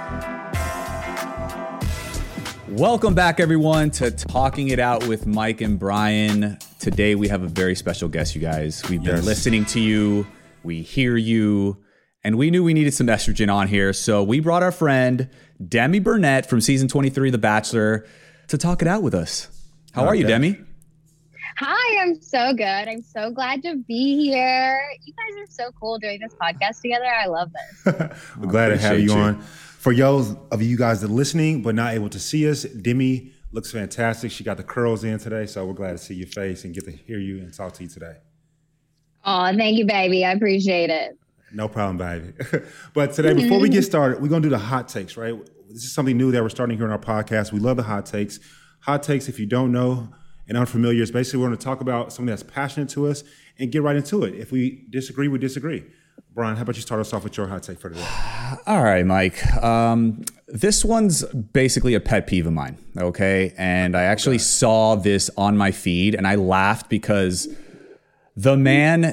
Welcome back, everyone, to Talking It Out with Mike and Brian. Today, we have a very special guest, you guys. We've been listening to you. We hear you. And we knew we needed some estrogen on here. So we brought our friend, Demi Burnett from season 23 of The Bachelor, to talk it out with us. How are you, Demi? Hi, I'm so good. I'm so glad to be here. You guys are so cool doing this podcast together. I love this. We're glad to have you on. For those of you guys that are listening but not able to see us, Demi looks fantastic. She got the curls in today, so we're glad to see your face and get to hear you and talk to you today. Oh, thank you, baby. I appreciate it. No problem, baby. But today, before we get started, we're going to do the hot takes, right? This is something new that we're starting here on our podcast. We love the hot takes. Hot takes, if you don't know and unfamiliar, is basically we're going to talk about something that's passionate to us and get right into it. If we disagree, we disagree. Brian, how about you start us off with your hot take for today? All right, Mike. This one's basically a pet peeve of mine, okay? And I actually saw this on my feed, and I laughed because the man's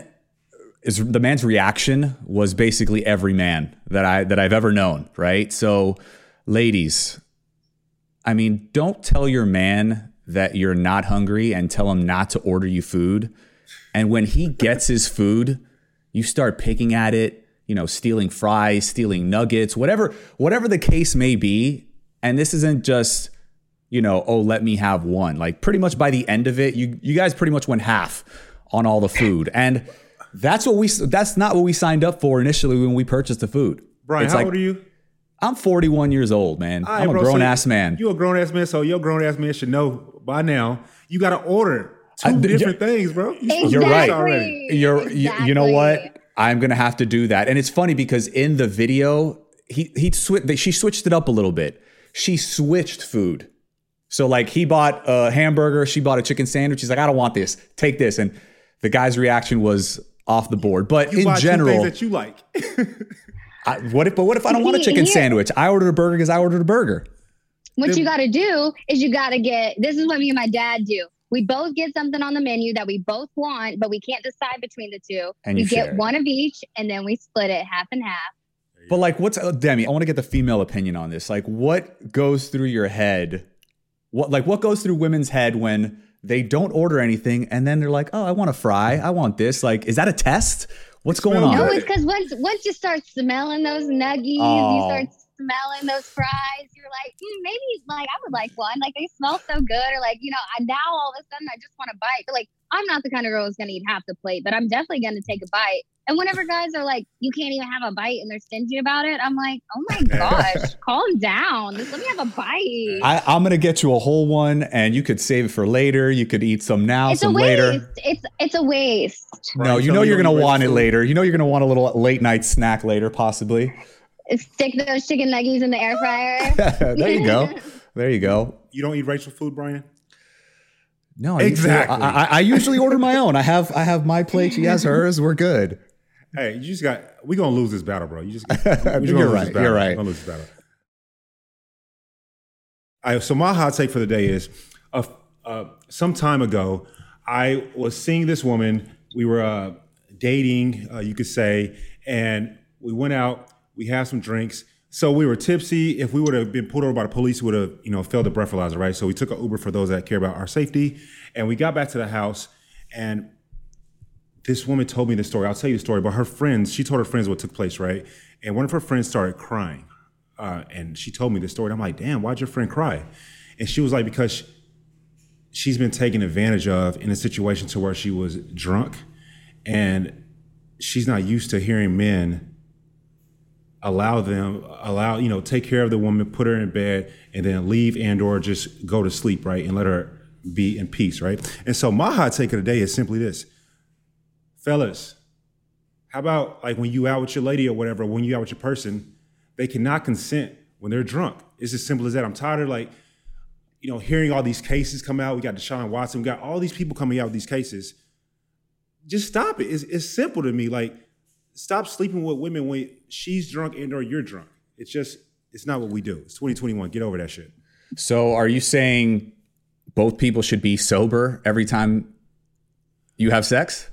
reaction was basically every man that I've ever known, right? So, ladies, I mean, don't tell your man that you're not hungry and tell him not to order you food. And when he gets his food, you start picking at it, stealing fries, stealing nuggets, whatever the case may be. And this isn't just, let me have one. Like pretty much by the end of it, you guys pretty much went half on all the food. And that's not what we signed up for initially when we purchased the food. Brian, how old are you? I'm 41 years old, man. I'm a grown-ass man. You're a grown-ass man, so your grown-ass man should know by now you got to order two different things, bro. Exactly. You're right. Exactly. You know what? I'm going to have to do that. And it's funny because in the video, she switched it up a little bit. She switched food. So like he bought a hamburger, she bought a chicken sandwich. He's like, I don't want this. Take this. And the guy's reaction was off the board. But in general, two things that you like. What if I don't want a chicken sandwich? I ordered a burger because I ordered a burger. What you got to do is this is what me and my dad do. We both get something on the menu that we both want, but we can't decide between the two. And you get one of each, and then we split it half and half. But like, Demi, I want to get the female opinion on this. Like, what goes through your head? What goes through women's head when they don't order anything, and then they're like, oh, I want a fry. I want this. Like, is that a test? What's going on? No, it's because once you start smelling those nuggies, you start smelling those fries, you're like, maybe like I would like one. Like they smell so good, or like, now all of a sudden I just want to bite. But like, I'm not the kind of girl who's gonna eat half the plate, but I'm definitely gonna take a bite. And whenever guys are like, you can't even have a bite and they're stingy about it, I'm like, oh my gosh, calm down. Just let me have a bite. I'm gonna get you a whole one, and you could save it for later. You could eat some now, some later. It's a waste. No, you're gonna want it later. You're gonna want a little late night snack later, possibly. Stick those chicken nuggets in the air fryer. There you go. You don't eat Rachel's food, Brian? No, exactly. I usually order my own. I have my plate. She has hers. We're good. Hey, we're gonna lose this battle, bro. You're right. You're right. We're gonna lose this battle. All right, so my hot take for the day is, some time ago, I was seeing this woman. We were dating, you could say, and we went out. We had some drinks. So we were tipsy. If we would have been pulled over by the police, we would have, failed the breathalyzer, right? So we took an Uber for those that care about our safety. And we got back to the house, and this woman told me the story. I'll tell you the story. But she told her friends what took place, right? And one of her friends started crying. And she told me the story. And I'm like, damn, why'd your friend cry? And she was like, because she's been taken advantage of in a situation to where she was drunk. And she's not used to hearing men take care of the woman, put her in bed, and then leave and or just go to sleep, right? And let her be in peace, right? And so my hot take of the day is simply this. Fellas, how about like when you out with your lady or whatever, when you out with your person, they cannot consent when they're drunk. It's as simple as that. I'm tired of hearing all these cases come out. We got Deshaun Watson. We got all these people coming out with these cases. Just stop it. It's simple to me. Like, stop sleeping with women when she's drunk and or you're drunk. It's not what we do. It's 2021. Get over that shit. So are you saying both people should be sober every time you have sex?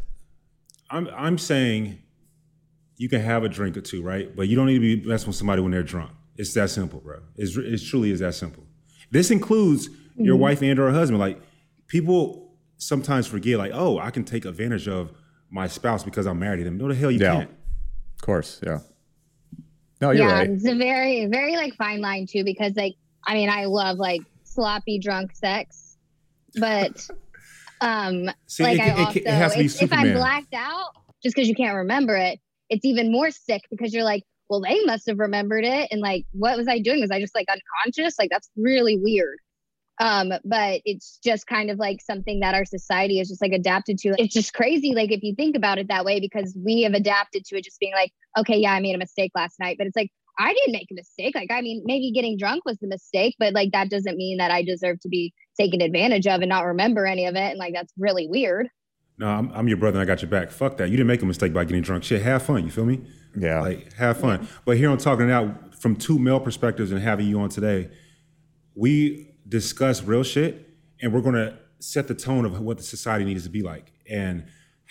I'm saying you can have a drink or two, right? But you don't need to be messing with somebody when they're drunk. It's that simple, bro. It truly is that simple. This includes your wife and or husband. Like, people sometimes forget, like, oh, I can take advantage of my spouse because I'm married to them. No, the hell you can't. Of course, yeah. No, you're right. It's a very, very like fine line too, because like, I mean, I love like sloppy drunk sex, but See, like it has to be if Superman. I'm blacked out, just because you can't remember it, it's even more sick because you're like, well, they must have remembered it. And like, what was I doing? Was I just like unconscious? Like, that's really weird. But it's just kind of like something that our society is just like adapted to. It's just crazy. Like, if you think about it that way, because we have adapted to it just being like, okay, yeah, I made a mistake last night, but it's like, I didn't make a mistake. Like, I mean, maybe getting drunk was the mistake, but like, that doesn't mean that I deserve to be taken advantage of and not remember any of it. And like, that's really weird. No, I'm your brother and I got your back. Fuck that. You didn't make a mistake by getting drunk. Shit, have fun. You feel me? Yeah. Like, have fun. Yeah. But here I'm talking now from two male perspectives and having you on today. We discuss real shit and we're going to set the tone of what the society needs to be like. And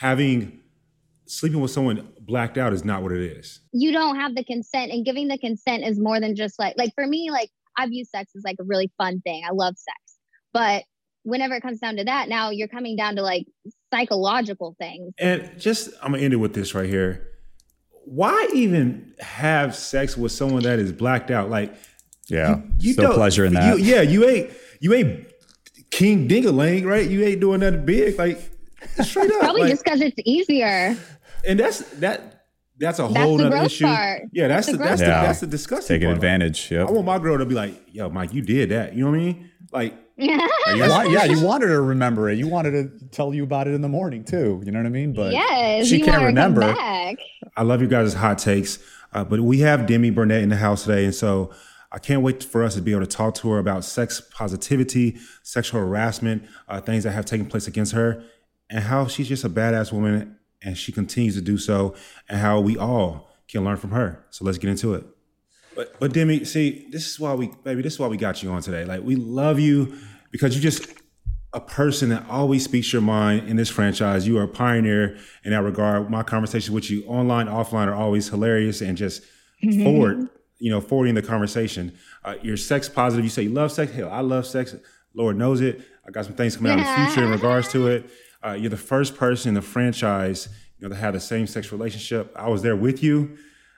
sleeping with someone blacked out is not what it is. You don't have the consent, and giving the consent is more than just like for me, like I view sex as like a really fun thing. I love sex, but whenever it comes down to that, now you're coming down to like psychological things. And I'm gonna end it with this right here. Why even have sex with someone that is blacked out? Like, you no pleasure in that. You ain't King Dingaling, right? You ain't doing that big, like straight up. Probably just because it's easier. And that's a whole other issue. Part. Yeah, that's the disgusting taking part. advantage. Yep. I want my girl to be like, yo, Mike, you did that. You know what I mean? Like, you wanted her to remember it. You wanted to tell you about it in the morning too. You know what I mean? But yes, she can't remember. I love you guys' hot takes, but we have Demi Burnett in the house today, and so I can't wait for us to be able to talk to her about sex positivity, sexual harassment, things that have taken place against her, and how she's just a badass woman, and she continues to do so, and how we all can learn from her. So let's get into it. But Demi, see, this is why we got you on today. Like, we love you because you're just a person that always speaks your mind in this franchise. You are a pioneer in that regard. My conversations with you online, offline are always hilarious and just forwarding the conversation. You're sex positive. You say you love sex. Hell, I love sex. Lord knows it. I got some things coming out in the future in regards to it. You're the first person in the franchise, to have the same sex relationship. I was there with you.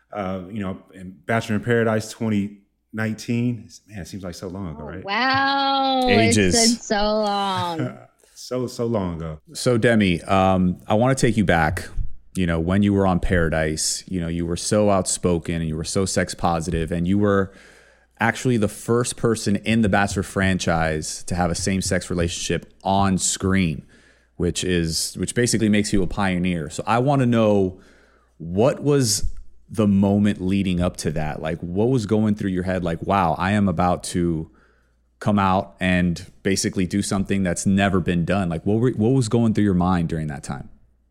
In Bachelor in Paradise 2019. Man, it seems like so long ago, right? Wow. Ages. It's been so long. so long ago. So Demi, I want to take you back, when you were on Paradise, you were so outspoken and you were so sex positive, and you were actually the first person in the Bachelor franchise to have a same-sex relationship on screen, which basically makes you a pioneer. So I want to know, what was the moment leading up to that? Like, what was going through your head? Like, wow, I am about to come out and basically do something that's never been done. Like, what was going through your mind during that time?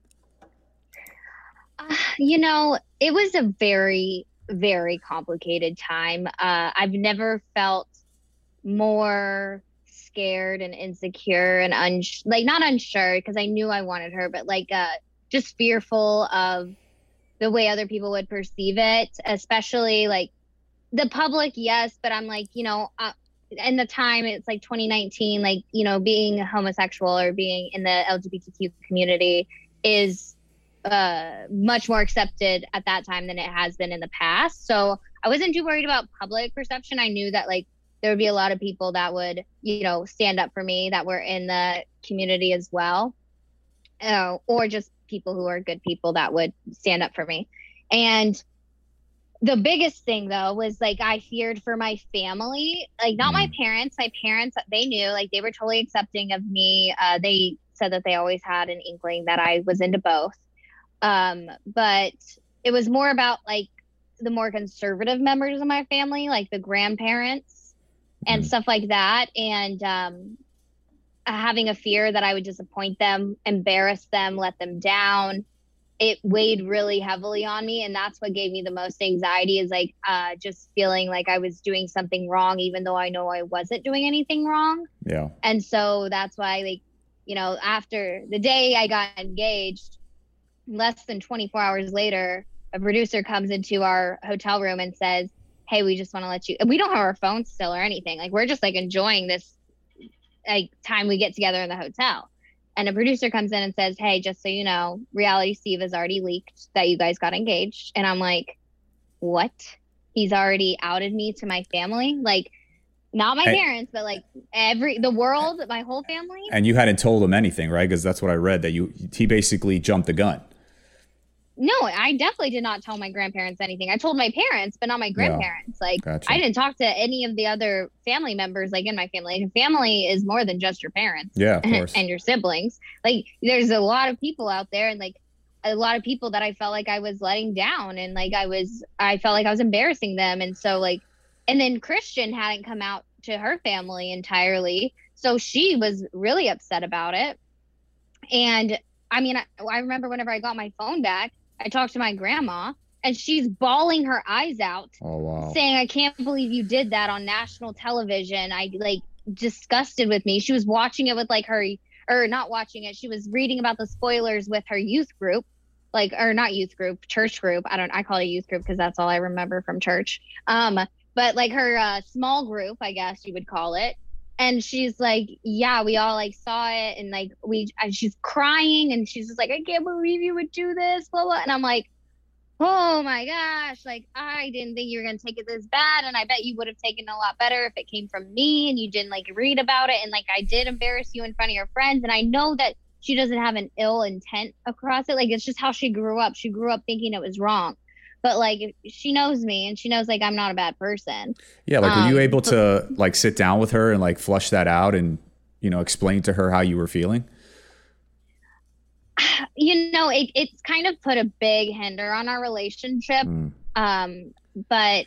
It was a very, very complicated time. I've never felt more scared and insecure and not unsure, because I knew I wanted her, but like just fearful of the way other people would perceive it, especially like the public. Yes, but I'm like, in the time, it's like 2019, like, being homosexual or being in the LGBTQ community is much more accepted at that time than it has been in the past. So I wasn't too worried about public perception. I knew that like there would be a lot of people that would, stand up for me that were in the community as well, or just people who are good people that would stand up for me. And the biggest thing though was like, I feared for my family, like not my parents. My parents, they knew, like they were totally accepting of me. They said that they always had an inkling that I was into both. But it was more about like the more conservative members of my family, like the grandparents and stuff like that. And having a fear that I would disappoint them, embarrass them, let them down. It weighed really heavily on me. And that's what gave me the most anxiety, is like just feeling like I was doing something wrong, even though I know I wasn't doing anything wrong. Yeah. And so that's why, like, after the day I got engaged, less than 24 hours later, a producer comes into our hotel room and says, hey, we just want to let you, we don't have our phones still or anything. Like, we're just like enjoying this like time we get together in the hotel. And a producer comes in and says, hey, just so you know, Reality Steve has already leaked that you guys got engaged. And I'm like, what? He's already outed me to my family? Like, not my parents, but like the world, my whole family. And you hadn't told him anything, right? Because that's what I read, that he basically jumped the gun. No, I definitely did not tell my grandparents anything. I told my parents, but not my grandparents. Yeah, like, gotcha. I didn't talk to any of the other family members, like in my family. Like, family is more than just your parents. Yeah, of course. And your siblings. Like, there's a lot of people out there, and like a lot of people that I felt like I was letting down, and like I felt like I was embarrassing them. And so like, and then Christian hadn't come out to her family entirely. So she was really upset about it. And I mean, I remember whenever I got my phone back, I talked to my grandma, and she's bawling her eyes out, saying, I can't believe you did that on national television. I like disgusted with me. She was watching it with like or not watching it. She was reading about the spoilers with her youth group, or not youth group, church group. I call it youth group because that's all I remember from church. But like her small group, I guess you would call it. And she's like, yeah, we all like saw it. And like, and she's crying, and she's just like, I can't believe you would do this, blah, blah. And I'm like, oh my gosh, like, I didn't think you were going to take it this bad. And I bet you would have taken it a lot better if it came from me and you didn't like read about it. And like, I did embarrass you in front of your friends. And I know that she doesn't have an ill intent across it. Like, it's just how she grew up. She grew up thinking it was wrong. But like, she knows me, and she knows like I'm not a bad person. Yeah. Like, were you able to like sit down with her and like flush that out and, explain to her how you were feeling? It's kind of put a big hinder on our relationship. But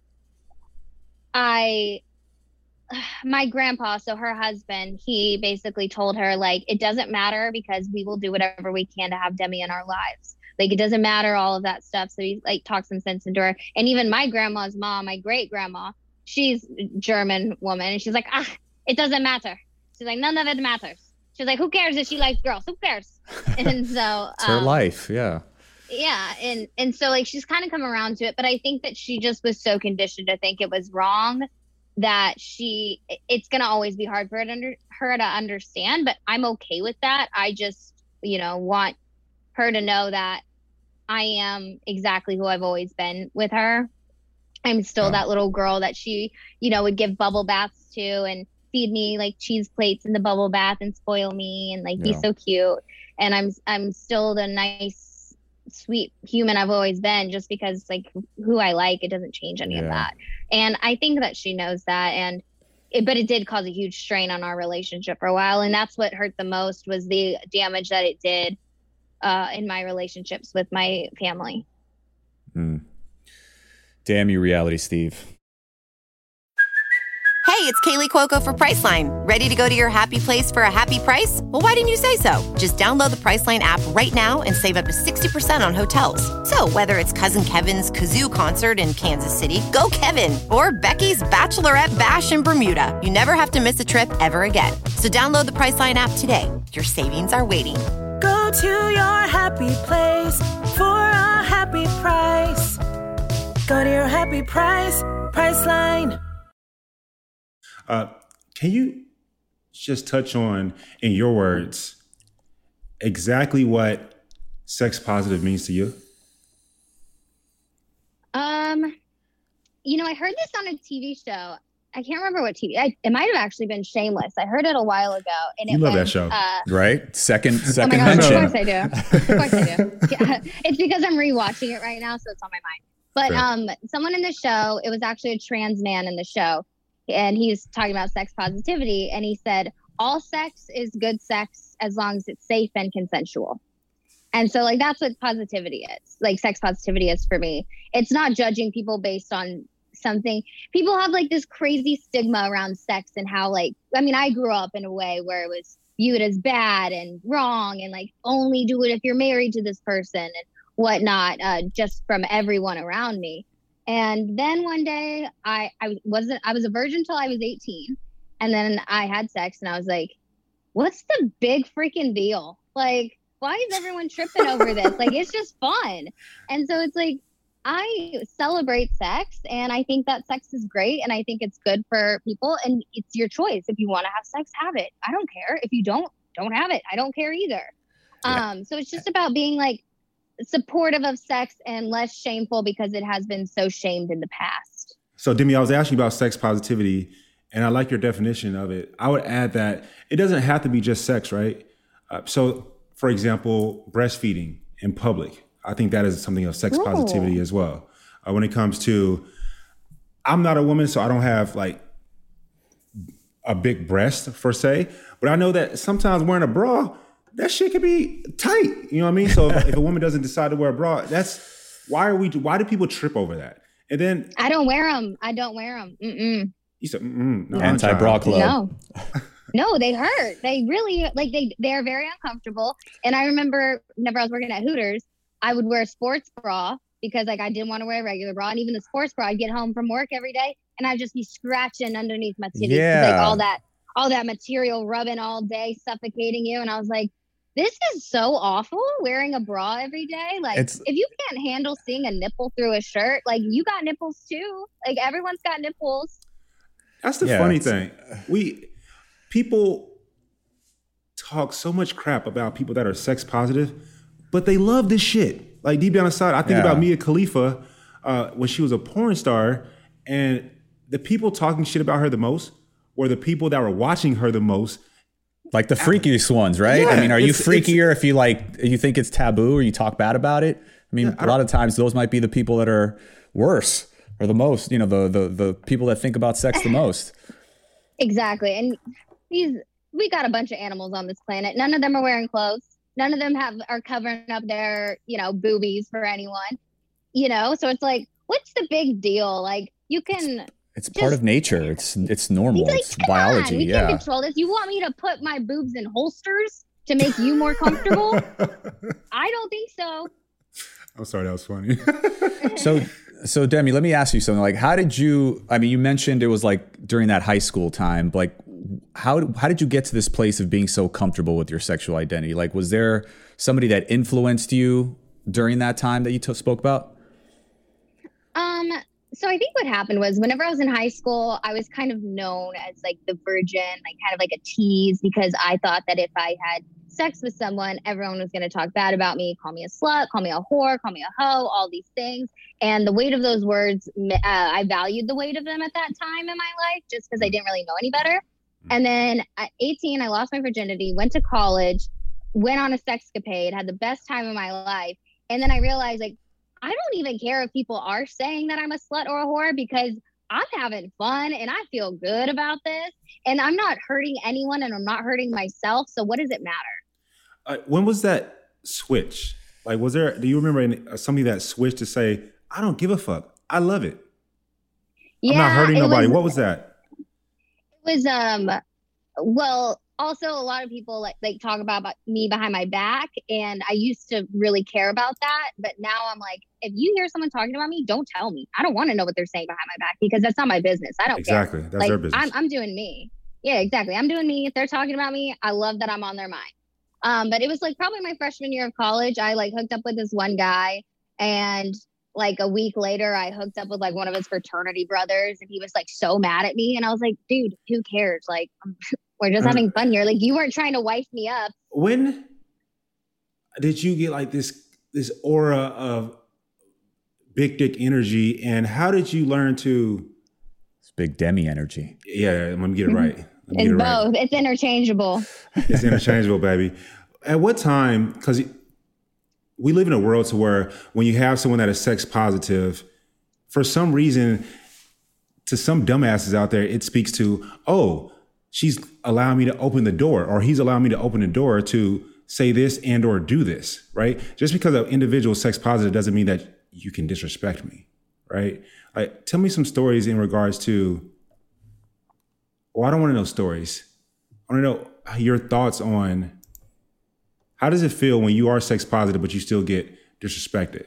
my grandpa, so her husband, he basically told her like, it doesn't matter because we will do whatever we can to have Demi in our lives. Like, it doesn't matter, all of that stuff. So he like talked some sense into her. And even my grandma's mom, my great grandma, she's a German woman. And she's like, it doesn't matter. She's like, none of it matters. She's like, who cares if she likes girls? Who cares? And so it's her life. Yeah. Yeah. And so like, she's kind of come around to it, but I think that she just was so conditioned to think it was wrong that it's going to always be hard for her to understand, but I'm okay with that. I just, want her to know that I am exactly who I've always been with her. I'm still that little girl that she, would give bubble baths to and feed me like cheese plates in the bubble bath and spoil me and like be so cute. And I'm still the nice, sweet human I've always been, just because like who I like, it doesn't change any of that. And I think that she knows that. But it did cause a huge strain on our relationship for a while. And that's what hurt the most, was the damage that it did in my relationships with my family. Damn you, Reality Steve. Hey, it's Kaylee Cuoco for Priceline. Ready to go to your happy place for a happy price? Well, why didn't you say so? Just download the Priceline app right now and save up to 60% on hotels. So whether it's Cousin Kevin's Kazoo Concert in Kansas City, go Kevin, or Becky's Bachelorette Bash in Bermuda, you never have to miss a trip ever again. So download the Priceline app today. Your savings are waiting. Go to your happy place for a happy price. Go to your happy price, Priceline. Can you just touch on, in your words, exactly what sex positive means to you? I heard this on a TV show. I can't remember what TV. It might have actually been Shameless. I heard it a while ago, and you love that show, right? Second oh my gosh, mention. Of course I do. Of course I do. Yeah, it's because I'm rewatching it right now, so it's on my mind. But someone in the show, it was actually a trans man in the show, and he's talking about sex positivity, and he said all sex is good sex as long as it's safe and consensual. And so like that's what positivity is. Like sex positivity is for me. It's not judging people based on something. People have like this crazy stigma around sex and how I grew up in a way where it was viewed as bad and wrong and like only do it if you're married to this person and whatnot, just from everyone around me. And then one day I was a virgin till I was 18, and then I had sex and I was like, what's the big freaking deal? Like, why is everyone tripping over this? Like, it's just fun. And so it's like, I celebrate sex, and I think that sex is great, and I think it's good for people, and it's your choice. If you want to have sex, have it. I don't care. If you don't have it. I don't care either. Yeah. So it's just about being like supportive of sex and less shameful because it has been so shamed in the past. So Demi, I was asking you about sex positivity, and I like your definition of it. I would add that it doesn't have to be just sex, right? So for example, breastfeeding in public. I think that is something of sex positivity as well. When it comes to, I'm not a woman, so I don't have like a big breast per se, but I know that sometimes wearing a bra, that shit can be tight. You know what I mean? So if a woman doesn't decide to wear a bra, why do people trip over that? And then I don't wear them. Mm-mm. You said, no, anti-bra club. No, they hurt. They really, like, they're very uncomfortable. And I remember whenever I was working at Hooters, I would wear a sports bra because like I didn't want to wear a regular bra. And even the sports bra, I'd get home from work every day and I'd just be scratching underneath my titties. Yeah. Like all that material rubbing all day, suffocating you. And I was like, this is so awful, wearing a bra every day. Like, if you can't handle seeing a nipple through a shirt, like, you got nipples too. Like, everyone's got nipples. That's the funny thing. People talk so much crap about people that are sex positive, but they love this shit. Like, deep down inside, I think about Mia Khalifa when she was a porn star, and the people talking shit about her the most were the people that were watching her the most. Like the freakiest ones, right? Yeah, I mean, are you freakier if you think it's taboo or you talk bad about it? I mean, a lot of times those might be the people that are worse or the most, the people that think about sex the most. Exactly. And we got a bunch of animals on this planet. None of them are wearing clothes. None of them are covering up their, boobies for anyone, so it's like, what's the big deal? Like, you can... It's part of nature. It's normal. Like, it's biology. We can't control this. You want me to put my boobs in holsters to make you more comfortable? I don't think so. I'm sorry, that was funny. So Demi, let me ask you something. Like, how did you? I mean, you mentioned it was like during that high school time. Like, how did you get to this place of being so comfortable with your sexual identity? Like, was there somebody that influenced you during that time that you spoke about? So I think what happened was whenever I was in high school, I was kind of known as like the virgin, like kind of like a tease, because I thought that if I had sex with someone, everyone was going to talk bad about me, call me a slut, call me a whore, call me a hoe, all these things. And the weight of those words, I valued the weight of them at that time in my life just because I didn't really know any better. And then at 18, I lost my virginity, went to college, went on a sexcapade, had the best time of my life. And then I realized, like, I don't even care if people are saying that I'm a slut or a whore, because I'm having fun and I feel good about this, and I'm not hurting anyone and I'm not hurting myself. So what does it matter? When was that switch? Like, do you remember somebody that switched to say, I don't give a fuck, I love it? I'm not hurting nobody. What was that? It was, well, also a lot of people like talk about me behind my back, and I used to really care about that. But now I'm like, if you hear someone talking about me, don't tell me. I don't want to know what they're saying behind my back, because that's not my business. I don't care. Exactly. That's their business. I'm doing me. Yeah, exactly. I'm doing me. If they're talking about me, I love that I'm on their mind. But it was like probably my freshman year of college. I like hooked up with this one guy, and like a week later, I hooked up with like one of his fraternity brothers, and he was like so mad at me. And I was like, dude, who cares? Like, we're just having fun here. Like, you weren't trying to wife me up. When did you get like this aura of big dick energy, and how did you learn to? It's big Demi energy. Yeah, let me get it right. It's both. It's interchangeable. It's interchangeable, baby. At what time? Because we live in a world to where when you have someone that is sex positive, for some reason, to some dumbasses out there, it speaks to, oh, she's allowing me to open the door, or he's allowing me to open the door to say this and or do this, right? Just because an individual is sex positive doesn't mean that you can disrespect me, right? Like, tell me some stories in regards to, well, I don't want to know stories. I want to know your thoughts on how does it feel when you are sex positive, but you still get disrespected?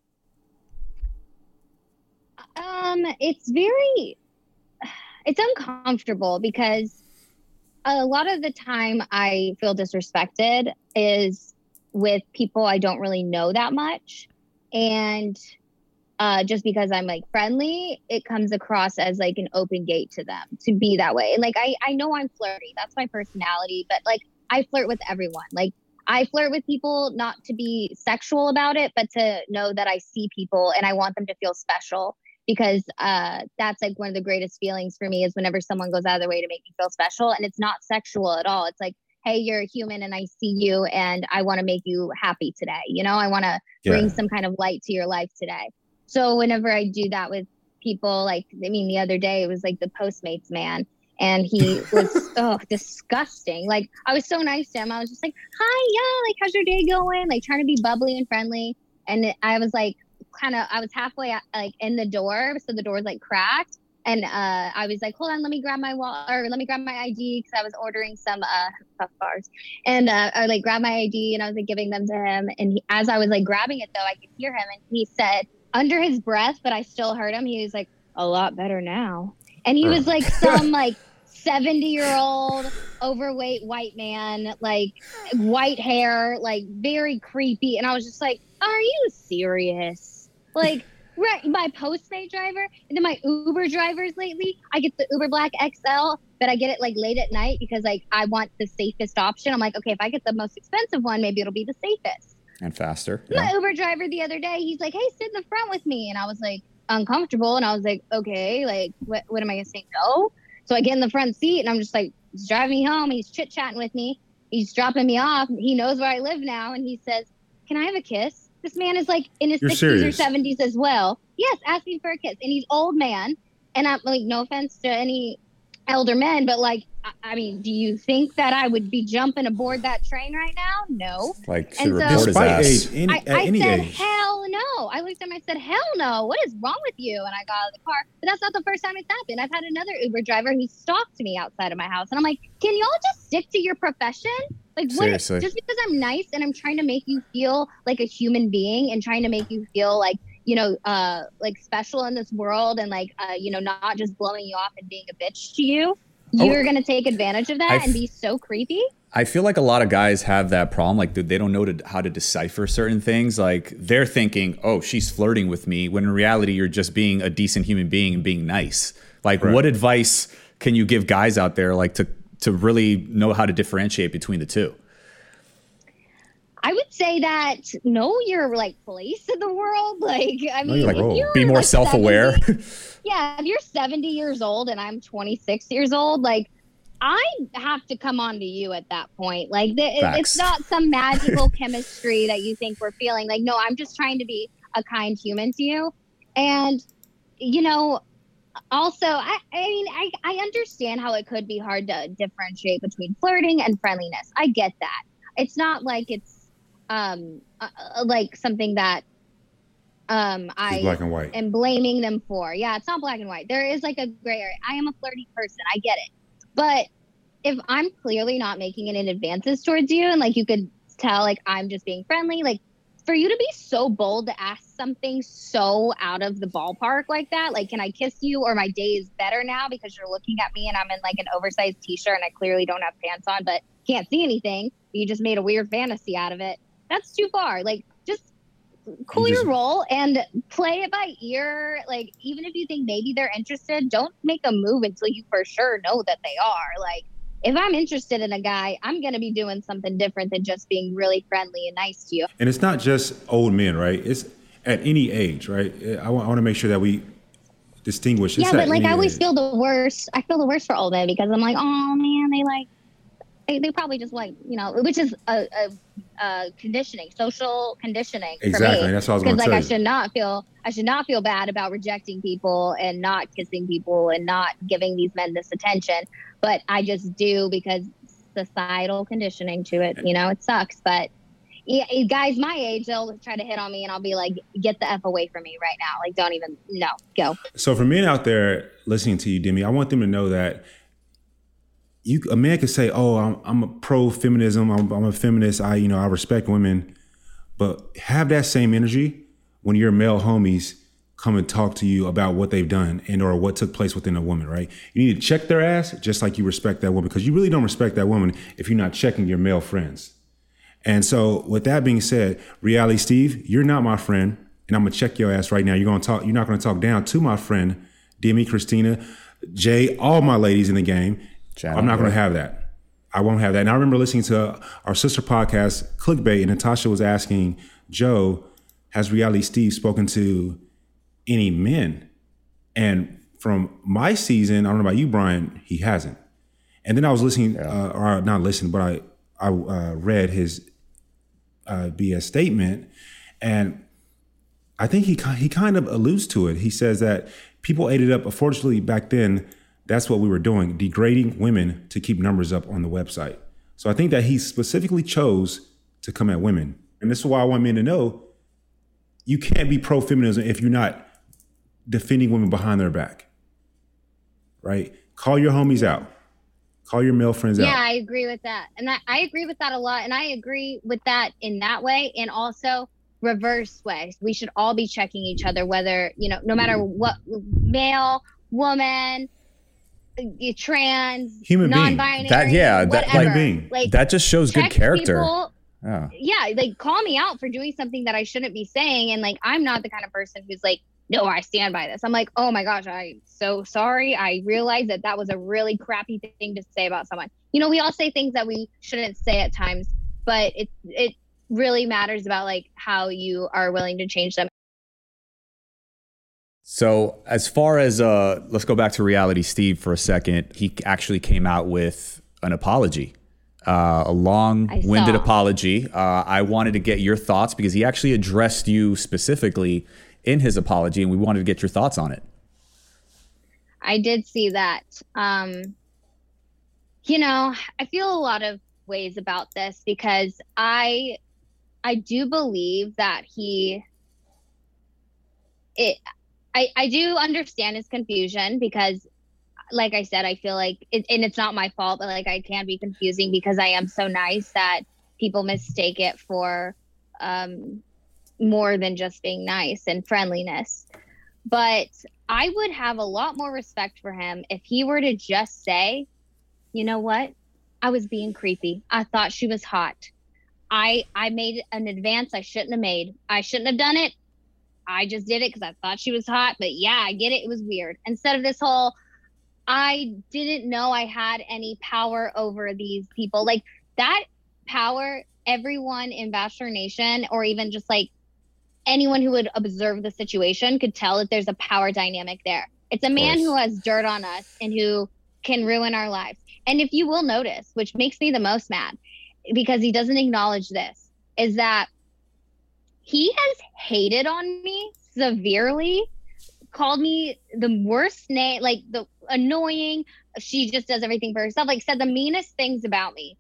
It's uncomfortable, because a lot of the time I feel disrespected is with people I don't really know that much. And just because I'm like friendly, it comes across as like an open gate to them to be that way. And like, I know I'm flirty. That's my personality, but like I flirt with everyone. Like I flirt with people not to be sexual about it, but to know that I see people and I want them to feel special, because that's like one of the greatest feelings for me is whenever someone goes out of their way to make me feel special. And it's not sexual at all. It's like, hey, you're a human and I see you and I want to make you happy today. You know, I want to bring some kind of light to your life today. So whenever I do that with people, like, I mean, the other day it was like the Postmates man, and he was disgusting. Like, I was so nice to him. I was just like, hi, yeah, like, how's your day going? Like, trying to be bubbly and friendly. And I was like, I was halfway like in the door, so the door was like cracked. And I was like, hold on, let me grab my let me grab my ID, because I was ordering some puff bars. And I like grabbed my ID and I was like giving them to him. And as I was like grabbing it though, I could hear him, and he said under his breath, but I still heard him, he was like, a lot better now. And he was like some like 70-year-old overweight white man, like white hair, like very creepy. And I was just like, are you serious? Like, right, my Postmate driver, and then my Uber drivers lately, I get the Uber Black XL, but I get it like late at night because like I want the safest option. I'm like, okay, if I get the most expensive one, maybe it'll be the safest. And faster. Yeah. My Uber driver the other day, he's like, hey, sit in the front with me. And I was like, uncomfortable. And I was like, okay, like, what am I going to say? No. So I get in the front seat and I'm just like, he's driving me home. He's chit-chatting with me. He's dropping me off. He knows where I live now. And he says, can I have a kiss? This man is like in his 60s or 70s as well. Yes, asking for a kiss. And he's old man. And I'm like, no offense to any elder men, but like, I mean, do you think that I would be jumping aboard that train right now? No. Like, should report his ass. I said, hell no. I looked at him, I said, hell no. What is wrong with you? And I got out of the car. But that's not the first time it's happened. I've had another Uber driver who stalked me outside of my house. And I'm like, can y'all just stick to your profession? Like, what? Just because I'm nice and I'm trying to make you feel like a human being and trying to make you feel like, you know, like special in this world and like, you know, not just blowing you off and being a bitch to you. You're going to take advantage of that and be so creepy? I feel like a lot of guys have that problem. Like, they don't know how to decipher certain things. Like, they're thinking, oh, she's flirting with me, when in reality, you're just being a decent human being and being nice. Like, what advice can you give guys out there, like, to really know how to differentiate between the two? I would say that know your like place in the world. Like, I mean, like, if you're be more like self-aware. 70, yeah, if you're 70 years old and I'm 26 years old, like I have to come on to you at that point. Like it's not some magical chemistry that you think we're feeling. Like, no, I'm just trying to be a kind human to you. And, you know, also, I mean, I understand how it could be hard to differentiate between flirting and friendliness. I get that. It's not like it's like something that I black and white. am blaming them for. Yeah, it's not black and white. There is like a gray area. I am a flirty person. I get it. But if I'm clearly not making any advances towards you, and like you could tell like I'm just being friendly, like for you to be so bold to ask something so out of the ballpark like that, like, can I kiss you, or my day is better now because you're looking at me and I'm in like an oversized t-shirt and I clearly don't have pants on but can't see anything. You just made a weird fantasy out of it. That's too far. Like, just cool your roll and play it by ear. Like, even if you think maybe they're interested, don't make a move until you for sure know that they are. Like, if I'm interested in a guy, I'm going to be doing something different than just being really friendly and nice to you. And it's not just old men, right? It's at any age, right? I want to make sure that we distinguish. Yeah, but like I always feel the worst. I feel the worst for old men because I'm like, oh man, they probably just like, you know, which is a conditioning, social conditioning. Exactly, for me. that's what I was going to say. Like I should not feel bad about rejecting people and not kissing people and not giving these men this attention, but I just do because societal conditioning to it. You know, it sucks, but yeah, guys my age, they'll try to hit on me and I'll be like, get the F away from me right now. Like, don't even, no, go. So for men out there listening to you, Demi, I want them to know that a man could say, "Oh, I'm a pro-feminism. I'm a feminist. I respect women," but have that same energy when your male homies come and talk to you about what they've done and or what took place within a woman. Right? You need to check their ass just like you respect that woman, because you really don't respect that woman if you're not checking your male friends. And so, with that being said, Reality Steve, you're not my friend. and I'm gonna check your ass right now. You're not gonna talk down to my friend Demi, Christina, Jay, all my ladies in the game. I'm not gonna have that. I won't have that. And I remember listening to our sister podcast, Clickbait, and Natasha was asking Joe, has Reality Steve spoken to any men? And from my season, I don't know about you, Brian, he hasn't. And then I was listening, or not listening, but I read his BS statement, and I think he kind of alludes to it. He says that people ate it up. Unfortunately, back then, that's what we were doing, degrading women to keep numbers up on the website. So I think that he specifically chose to come at women. And this is why I want men to know, you can't be pro-feminism if you're not defending women behind their back, right? Call your homies out. Call your male friends out. Yeah, I agree with that. And I agree with that a lot. And I agree with that in that way. And also reverse way. We should all be checking each other, whether, no matter what, male, woman, trans, human non-binary, being. Whatever. Being. Like, that just shows good character. People, yeah, like call me out for doing something that I shouldn't be saying. And like, I'm not the kind of person who's like, no, I stand by this. I'm like, oh my gosh, I'm so sorry. I realized that was a really crappy thing to say about someone. We all say things that we shouldn't say at times, but it really matters about like how you are willing to change them. So as far as, let's go back to Reality Steve for a second. He actually came out with an apology, a long-winded apology. I wanted to get your thoughts because he actually addressed you specifically in his apology, and we wanted to get your thoughts on it. I did see that. I feel a lot of ways about this because I do believe that I do understand his confusion because, like I said, I feel like, and it's not my fault, but like I can be confusing because I am so nice that people mistake it for more than just being nice and friendliness. But I would have a lot more respect for him if he were to just say, you know what? I was being creepy. I thought she was hot. I made an advance I shouldn't have made. I shouldn't have done it. I just did it because I thought she was hot. But yeah, I get it. It was weird. Instead of this whole, I didn't know I had any power over these people. Like that power, everyone in Bachelor Nation, or even just like anyone who would observe the situation could tell that there's a power dynamic there. It's a man who has dirt on us and who can ruin our lives. And if you will notice, which makes me the most mad, because he doesn't acknowledge this, is that he has hated on me severely, called me the worst name, like the annoying, she just does everything for herself, like said the meanest things about me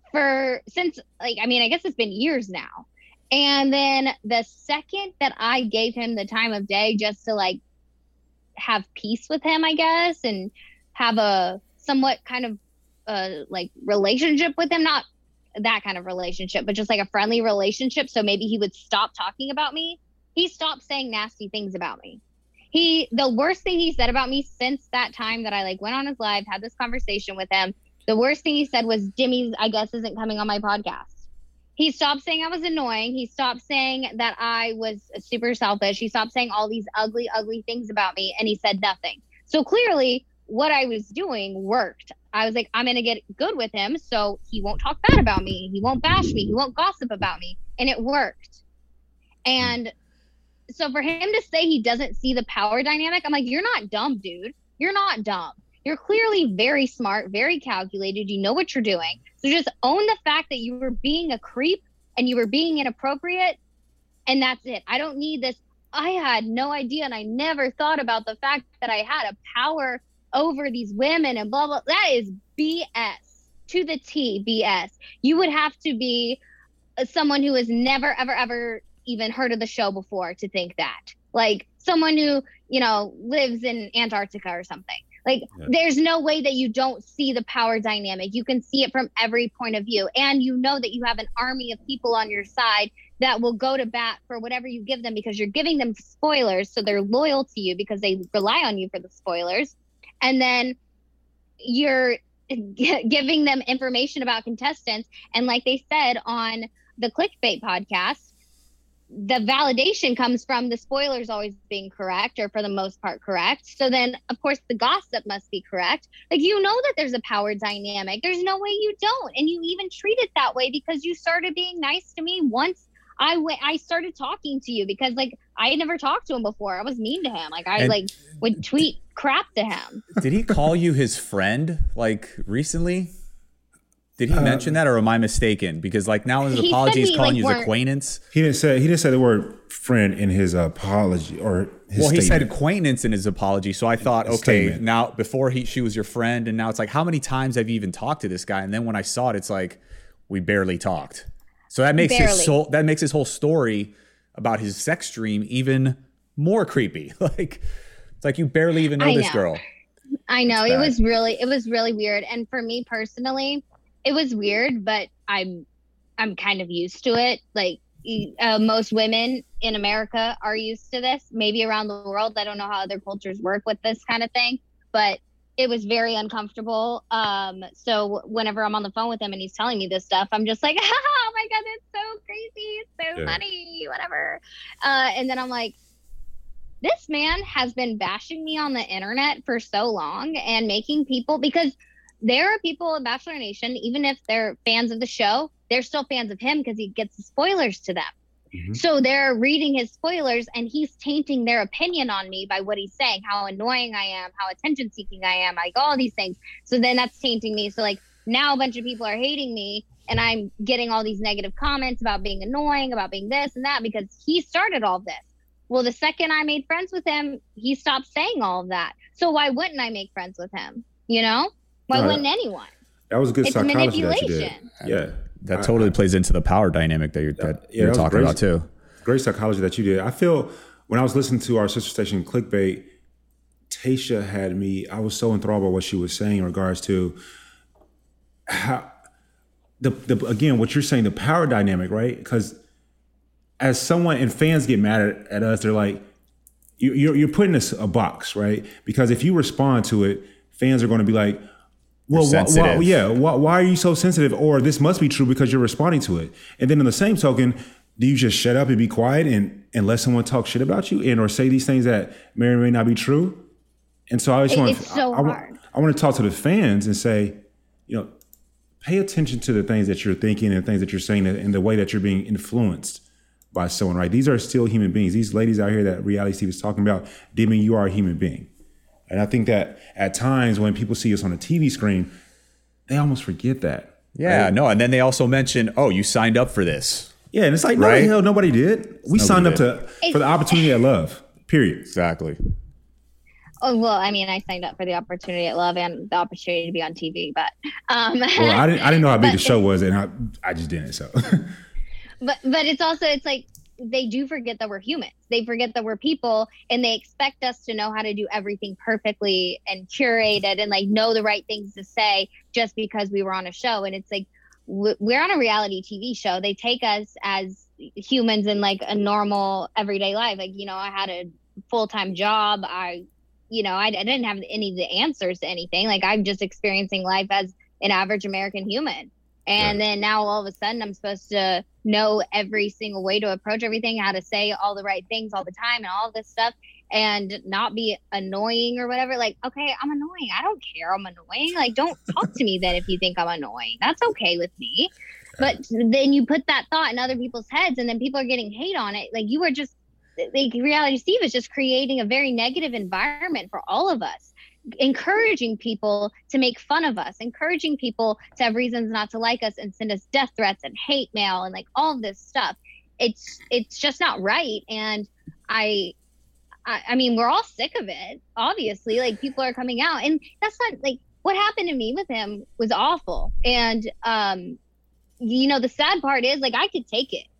since I guess it's been years now. And then the second that I gave him the time of day just to like have peace with him, I guess, and have a somewhat kind of like relationship with him, not that kind of relationship, but just like a friendly relationship. So maybe he would stop talking about me. He stopped saying nasty things about me. The worst thing he said about me since that time that I like went on his live, had this conversation with him, the worst thing he said was, Jimmy's, I guess, isn't coming on my podcast. He stopped saying I was annoying. He stopped saying that I was super selfish. He stopped saying all these ugly, ugly things about me, and he said nothing. So clearly what I was doing worked. I was like, I'm going to get good with him so he won't talk bad about me. He won't bash me. He won't gossip about me. And it worked. And so for him to say he doesn't see the power dynamic, I'm like, you're not dumb, dude. You're not dumb. You're clearly very smart, very calculated. You know what you're doing. So just own the fact that you were being a creep and you were being inappropriate. And that's it. I don't need this. I had no idea. And I never thought about the fact that I had a power over these women and blah, blah. That is BS to the T, BS. You would have to be someone who has never, ever, ever even heard of the show before to think that. Like someone who, lives in Antarctica or something. Like, There's no way that you don't see the power dynamic. You can see it from every point of view. And you know that you have an army of people on your side that will go to bat for whatever you give them because you're giving them spoilers. So they're loyal to you because they rely on you for the spoilers. And then you're giving them information about contestants. And like they said on the Clickbait podcast, the validation comes from the spoilers always being correct, or for the most part correct. So then, of course, the gossip must be correct. Like, you know that there's a power dynamic. There's no way you don't. And you even treat it that way because you started being nice to me once I started talking to you, because like I had never talked to him before. I was mean to him. Like I would tweet crap to him. Did he call you his friend like recently? Did he mention that, or am I mistaken? Because like now in his apology, he's calling you his acquaintance. He didn't say the word friend in his apology or his statement. He said acquaintance in his apology. So I thought, okay, now before she was your friend, and now it's like, how many times have you even talked to this guy? And then when I saw it, it's like we barely talked. So that makes his whole story about his sex dream even more creepy. Like it's like you barely even know this girl. I know. It was really weird. And for me personally, it was weird, but I'm kind of used to it. Like most women in America are used to this. Maybe around the world, I don't know how other cultures work with this kind of thing, but it was very uncomfortable. So whenever I'm on the phone with him and he's telling me this stuff, I'm just like, oh my God, it's so crazy. It's so funny, whatever. And then I'm like, this man has been bashing me on the internet for so long and making people, because there are people in Bachelor Nation, even if they're fans of the show, they're still fans of him because he gets the spoilers to them. Mm-hmm. So they're reading his spoilers and he's tainting their opinion on me by what he's saying, how annoying I am, how attention seeking I am, like all these things. So then that's tainting me. So like now a bunch of people are hating me and I'm getting all these negative comments about being annoying, about being this and that, because he started all this. Well, the second I made friends with him, he stopped saying all of that. So why wouldn't I make friends with him? You know? Why wouldn't anyone? That was good psychology that you did. Yeah. That totally plays into the power dynamic that you're talking about too. Great psychology that you did. I feel when I was listening to our sister station Clickbait, Tayshia had me, I was so enthralled by what she was saying in regards to how again, what you're saying, the power dynamic, right? Because as someone, and fans get mad at us, they're like, you're putting us a box, right? Because if you respond to it, fans are going to be like, well, why are you so sensitive? Or this must be true because you're responding to it. And then in the same token, do you just shut up and be quiet and let someone talk shit about you and or say these things that may or may not be true? And so I just I want to talk to the fans and say, pay attention to the things that you're thinking and things that you're saying and the way that you're being influenced by someone, right? These are still human beings. These ladies out here that reality TV is talking about, Demi, you are a human being. And I think that at times when people see us on a TV screen, they almost forget that. Yeah, right? No. And then they also mention, oh, you signed up for this. Yeah, and it's like, right? No, hell, nobody did. We signed up for the opportunity at Love, period. Exactly. Oh, well, I mean, I signed up for the opportunity at Love and the opportunity to be on TV, but... well, I didn't know how big the show was, and I just didn't, so... But it's like, they do forget that we're humans. They forget that we're people, and they expect us to know how to do everything perfectly and curate it and like know the right things to say just because we were on a show. And it's like, we're on a reality TV show. They take us as humans in like a normal everyday life. Like, I had a full-time job. I didn't have any of the answers to anything. Like, I'm just experiencing life as an average American human. And then now all of a sudden I'm supposed to know every single way to approach everything, how to say all the right things all the time and all this stuff and not be annoying or whatever. Like, okay, I'm annoying. I don't care. I'm annoying. Like, don't talk to me then if you think I'm annoying. That's okay with me. But then you put that thought in other people's heads and then people are getting hate on it. Like, you are just, like, Reality Steve is just creating a very negative environment for all of us. Encouraging people to make fun of us, encouraging people to have reasons not to like us and send us death threats and hate mail and like all of this stuff. It's just not right. And I mean, we're all sick of it, obviously. Like, people are coming out, and that's not like what happened to me with him was awful. And the sad part is, like, I could take it.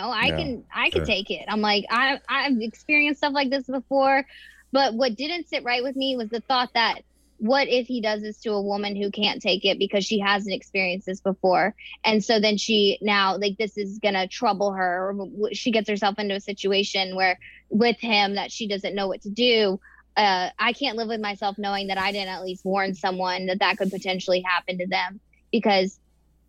I could take it. I'm like, I've experienced stuff like this before. But what didn't sit right with me was the thought that, what if he does this to a woman who can't take it because she hasn't experienced this before? And so then she now, like, this is going to trouble her. Or she gets herself into a situation where with him that she doesn't know what to do. I can't live with myself knowing that I didn't at least warn someone that could potentially happen to them, because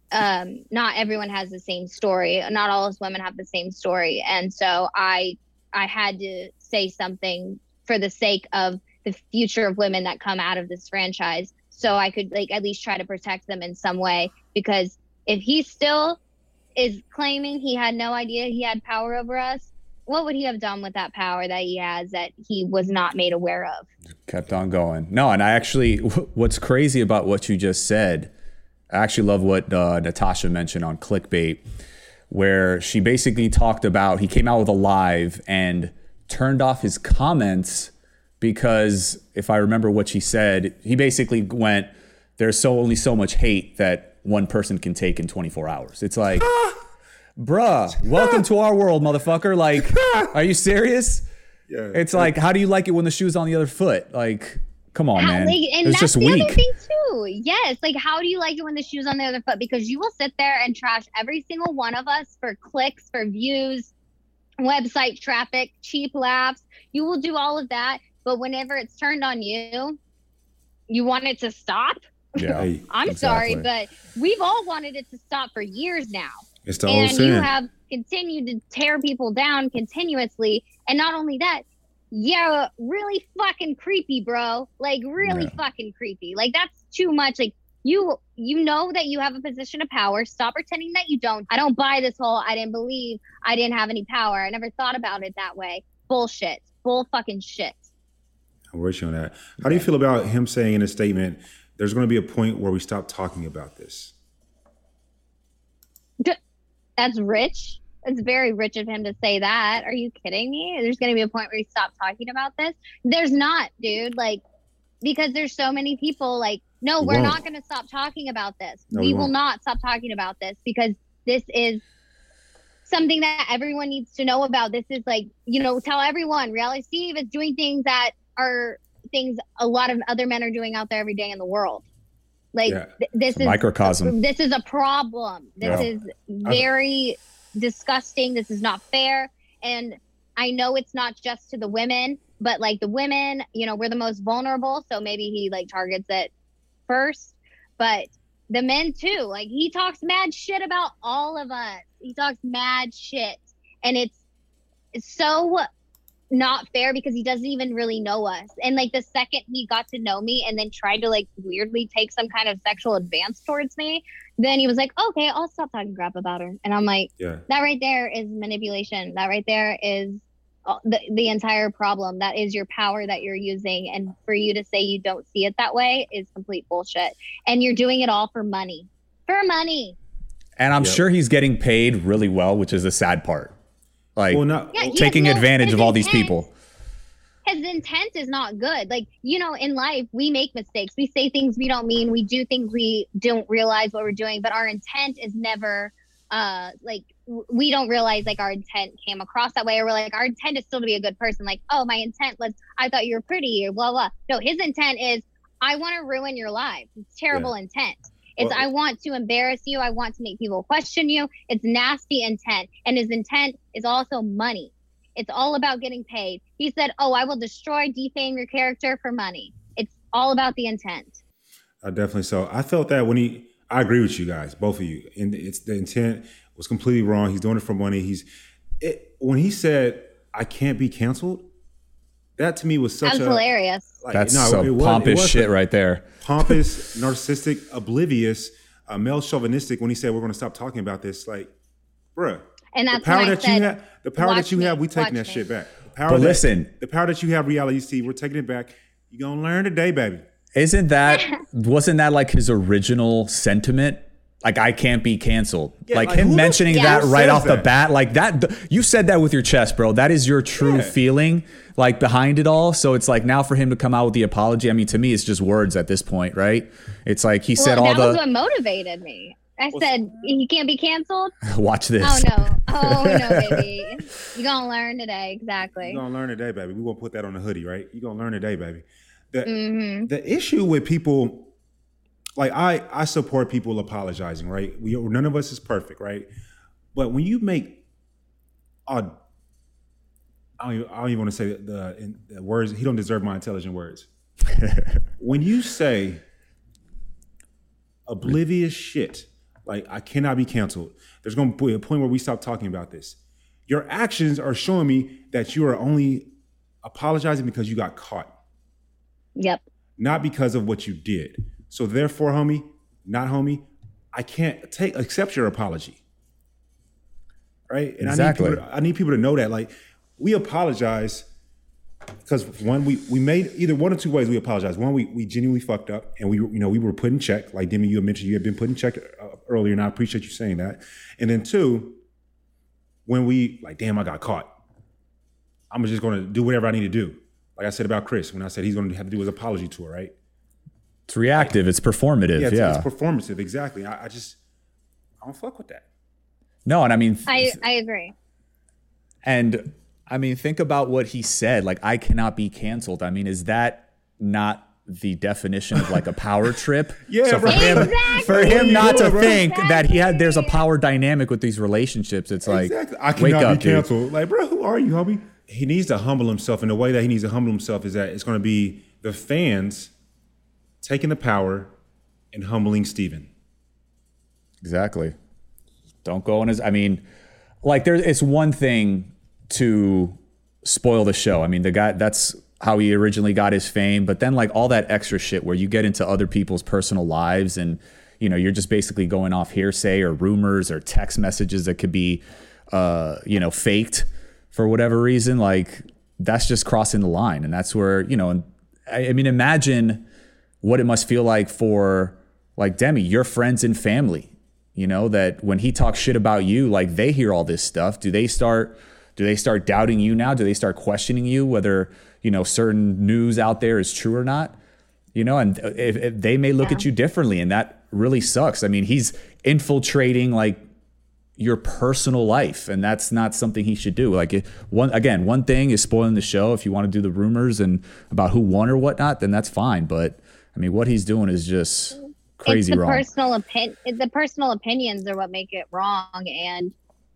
not everyone has the same story. Not all us women have the same story. And so I had to say something for the sake of the future of women that come out of this franchise. So I could like at least try to protect them in some way, because if he still is claiming he had no idea he had power over us, what would he have done with that power that he has that he was not made aware of? Kept on going. No, and I actually, what's crazy about what you just said, I actually love what Natasha mentioned on Clickbait, where she basically talked about he came out with a live and turned off his comments because, if I remember what she said, he basically went, there's only so much hate that one person can take in 24 hours. It's like, bruh, welcome to our world, motherfucker. Like, are you serious? Yeah. It's like, how do you like it when the shoe's on the other foot? Like, come on, man. Like, and it's that's just the weak. other thing too. Yes, like how do you like it when the shoe's on the other foot? Because you will sit there and trash every single one of us for clicks, for views, website traffic, cheap laughs. You will do all of that, but whenever it's turned on you, you want it to stop. Yeah, I'm sorry, but we've all wanted it to stop for years now. It's the old And sin. you have continued to tear people down continuously. And not only that, yeah, really fucking creepy, bro. Like really fucking creepy. Like that's too much. Like you know that you have a position of power. Stop pretending that you don't. I don't buy this whole I didn't believe I didn't have any power. I never thought about it that way. Bullshit. Bull fucking shit. I'm with you on that. How do you feel about him saying in a statement, there's going to be a point where we stop talking about this? That's rich. It's very rich of him to say that. Are you kidding me? There's going to be a point where we stop talking about this. There's not, dude. Like, because there's so many people like, no, we're not going to stop talking about this. No, we will not stop talking about this because this is something that everyone needs to know about. This is like, you know, tell everyone Reality Steve is doing things that are things a lot of other men are doing out there every day in the world. Like this is microcosm. This is a problem. This is very disgusting. This is not fair. And I know it's not just to the women, but like the women, you know, we're the most vulnerable. So maybe he like targets it first, but the men too. Like he talks mad shit about all of us. He talks mad shit, and it's so not fair because he doesn't even really know us. And like the second he got to know me and then tried to like weirdly take some kind of sexual advance towards me, then he was like, okay, I'll stop talking crap about her. And I'm like, that right there is manipulation. That right there is the entire problem. That is your power that you're using. And for you to say you don't see it that way is complete bullshit. And you're doing it all for money. For money. And I'm sure he's getting paid really well, which is the sad part. Like taking advantage of all these people. His intent is not good. Like, you know, in life, we make mistakes. We say things we don't mean. We do things we don't realize what we're doing. But our intent is never like we don't realize like our intent came across that way. Or we're like, our intent is still to be a good person. Like, oh, my intent was I thought you were pretty or blah, blah. No, his intent is I want to ruin your life. It's terrible intent. It's I want to embarrass you. I want to make people question you. It's nasty intent. And his intent is also money. It's all about getting paid. He said, oh, I will destroy, defame your character for money. It's all about the intent. Definitely so. I felt that when I agree with you guys, both of you. And it's the intent was completely wrong. He's doing it for money. When he said, I can't be canceled, that to me was such hilarious. Like, that's some pompous shit right there. Pompous, narcissistic, oblivious, male chauvinistic when he said we're going to stop talking about this. Like, bruh. And that's the power that you have, we taking that shit back. The power that you have, Reality Steve, we're taking it back. You're going to learn today, baby. Wasn't that like his original sentiment? Like, I can't be canceled. Yeah, like him mentioning that right off the bat, like that, you said that with your chest, bro. That is your true feeling, like behind it all. So it's like now for him to come out with the apology. I mean, to me, it's just words at this point, right? It's like he said all that was what motivated me. I said, he can't be canceled. Watch this. Oh no, baby. You're going to learn today. Exactly. You're going to learn today, baby. We're going to put that on the hoodie, right? You're going to learn today, baby. The issue with people, like I support people apologizing, right? None of us is perfect, right? But when you make, I don't even want to say the words. He don't deserve my intelligent words. When you say oblivious shit, Like, I cannot be canceled. There's going to be a point where we stop talking about this. Your actions are showing me that you are only apologizing because you got caught. Yep. Not because of what you did. So therefore, homie, I can't accept your apology. Right? And exactly. I need people to know that. Like, we apologize because one, we made either one or two ways we apologize. One, we genuinely fucked up and we were put in check. Like Demi, you had mentioned you had been put in check earlier, and I appreciate you saying that. And then two, when we like, damn, I got caught. I'm just going to do whatever I need to do. Like I said about Chris, when I said he's going to have to do his apology tour, right? It's reactive. It's performative. Yeah, it's performative. Exactly. I don't fuck with that. No, and I mean, I agree. And I mean, think about what he said. Like, I cannot be canceled. I mean, is that not the definition of like a power trip? Yeah, so for him not to think that there's a power dynamic with these relationships, it's like, I cannot wake up, be canceled. dude. Like, bro, who are you, homie? He needs to humble himself, and the way that he needs to humble himself is that it's going to be the fans taking the power and humbling Steven. Exactly. Don't go on his. I mean, like, it's one thing to spoil the show. I mean, the guy, that's how he originally got his fame. But then, like, all that extra shit where you get into other people's personal lives and, you're just basically going off hearsay or rumors or text messages that could be, faked for whatever reason. Like, that's just crossing the line. And that's where, I mean, imagine what it must feel like for, like, Demi, your friends and family, that when he talks shit about you, like, they hear all this stuff. Do they start doubting you now? Do they start questioning you whether, certain news out there is true or not? And if they may look at you differently, and that really sucks. I mean, he's infiltrating like your personal life, and that's not something he should do. Like, one thing is spoiling the show. If you want to do the rumors and about who won or whatnot, then that's fine. But I mean, what he's doing is just crazy wrong. The personal opinions are what make it wrong. And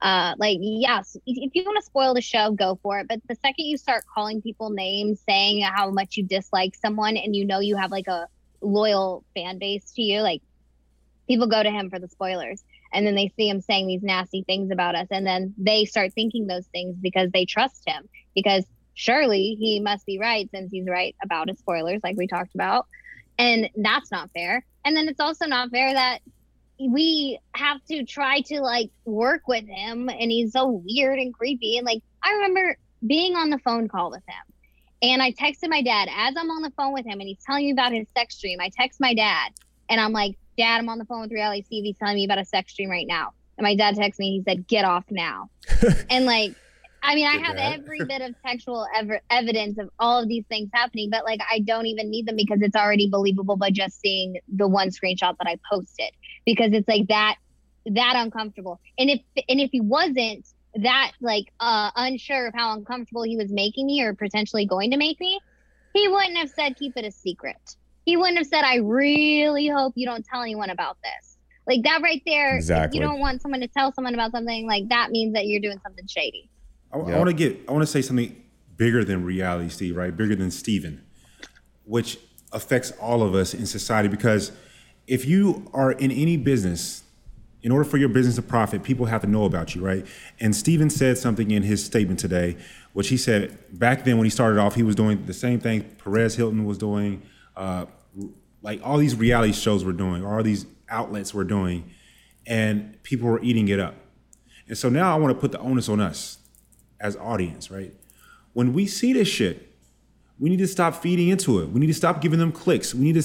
yes, if you want to spoil the show, go for it. But the second you start calling people names, saying how much you dislike someone, and you have like a loyal fan base to you, like, people go to him for the spoilers, and then they see him saying these nasty things about us, and then they start thinking those things because they trust him, because surely he must be right since he's right about his spoilers, like we talked about. And that's not fair. And then it's also not fair that we have to try to like work with him, and he's so weird and creepy. And like, I remember being on the phone call with him, and I texted my dad as I'm on the phone with him, and he's telling me about his sex dream. I text my dad, and I'm like, Dad, I'm on the phone with Reality Steve. He's telling me about a sex dream right now. And my dad texts me, he said, get off now. And like, I mean, I have every bit of textual evidence of all of these things happening, but like, I don't even need them because it's already believable by just seeing the one screenshot that I posted, because it's like that uncomfortable. And if he wasn't that like unsure of how uncomfortable he was making me or potentially going to make me, he wouldn't have said keep it a secret. He wouldn't have said, I really hope you don't tell anyone about this. Like, that right there, exactly. If you don't want someone to tell someone about something, like, that means that you're doing something shady. I want to say something bigger than Reality Steve, right? Bigger than Steven, which affects all of us in society. Because if you are in any business, in order for your business to profit, people have to know about you, right? And Steven said something in his statement today, which he said back then when he started off, he was doing the same thing Perez Hilton was doing, like all these reality shows were doing, all these outlets were doing, and people were eating it up. And so now I want to put the onus on us as audience, right? When we see this shit, we need to stop feeding into it. We need to stop giving them clicks. We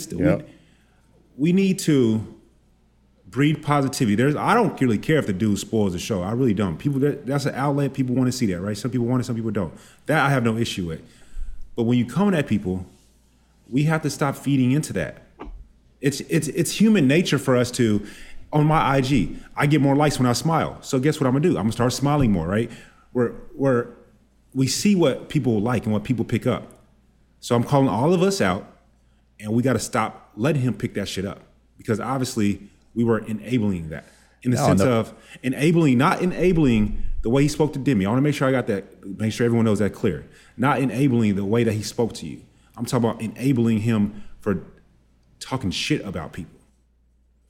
need to breed positivity. I don't really care if the dude spoils the show. I really don't. That's an outlet. People want to see that, right? Some people want it, some people don't. That I have no issue with. But when you come at people, we have to stop feeding into that. It's human nature for us to, on my IG, I get more likes when I smile. So guess what I'm gonna do? I'm gonna start smiling more, right? Where we see what people like and what people pick up. So I'm calling all of us out, and we gotta stop letting him pick that shit up, because obviously we were enabling that in the sense of enabling, not enabling the way he spoke to Demi. I wanna make sure I got that, make sure everyone knows that clear. Not enabling the way that he spoke to you. I'm talking about enabling him for talking shit about people.